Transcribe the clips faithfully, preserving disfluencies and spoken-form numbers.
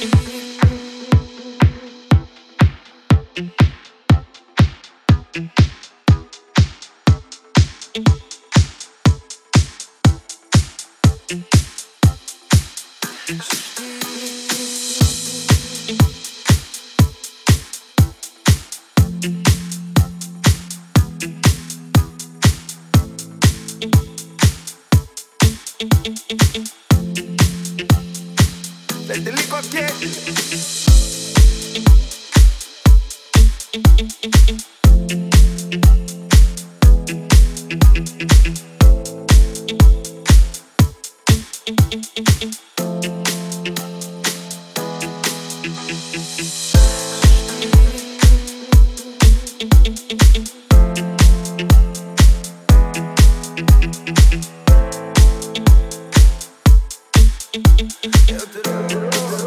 Fetele cochete. Eu te rog,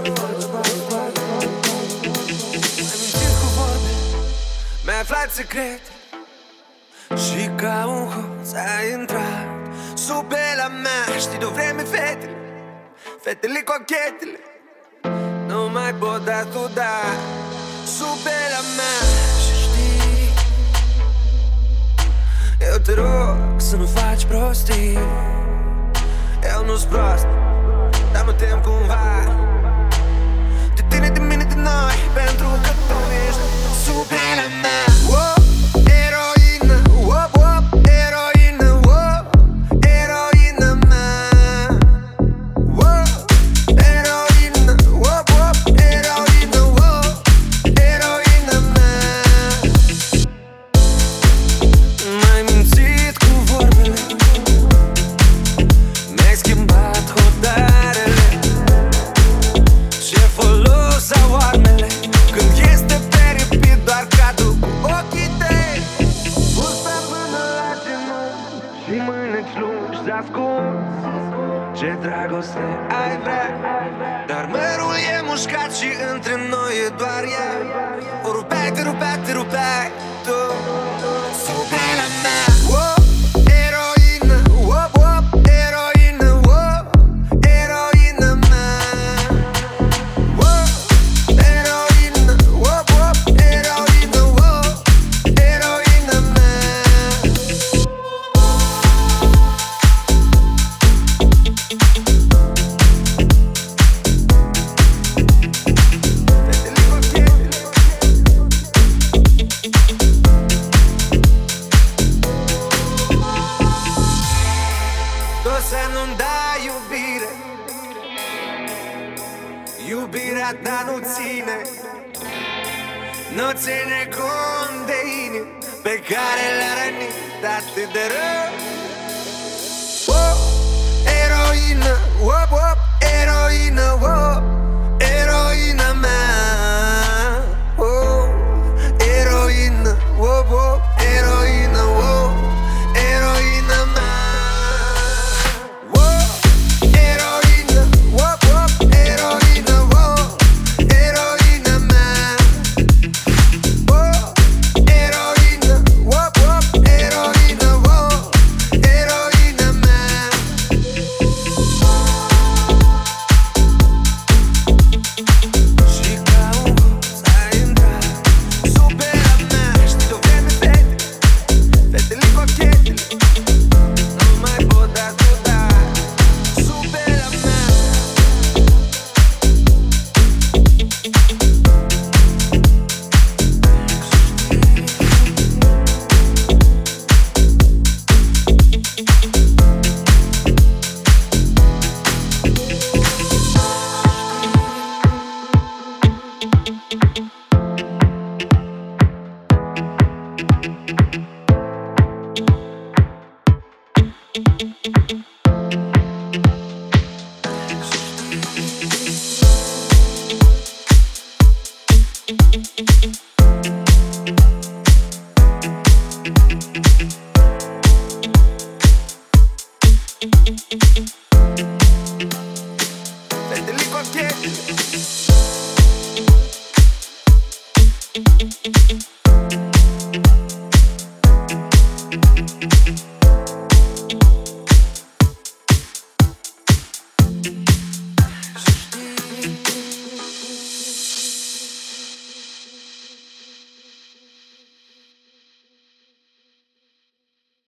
ai mințit cu vorbe, mi-ai aflat secrete și ca un hoț ai intrat sub pielea mea. Știi de-o vreme fetele, fetele cochetele nu mai pot da tu da sub pielea mea. Și știi, eu te rog să nu faci prostii. Eu nu-s prost, dar mă tem cumva de tine, de mine, de noi, pentru că tu ești sub pielea mea. Oh, eroină, oh, oh, eroină, oh, eroină mea. Oh, eroină, oh, oh, eroină, oh, eroină mea. M-ai mințit cu vorbele, mi-ai schimbat hotarele. Ce folos au armele când este peripit doar cadru cu ochii tăi. Bursa până la genunchi și mâineci lungi ascunzi. Ce dragoste ai vrea, dar mărul e mușcat și între noi e doar ea. O rupeai, te rupeai, te rupeai tu sub pielea mea. Oh, eroină, oh, oh, eroină, oh, eroină mea. Oh, eroină, oh, oh, eroină, oh, eroină mea. Fetele cochetele. Tu să nu-mi dai iubire, iubirea ta nu ține, nu ține cont de inimi pe care le-a rănit atât de rău. Oh, eroină, oh, oh, eroină, oh, eroină mea. Oh, eroină, oh, oh, eroină, oh, eroină mea. Oh, eroină, oh, oh, eroină, oh, eroină mea. Oh, eroină, oh, oh, eroină, oh, eroină mea. Și ca un hoț ai intrat sub pielea mea. Știi de-o vreme fetele, fetele cochetele nu mai pot da tu da sub pielea mea. Fetele cochetele.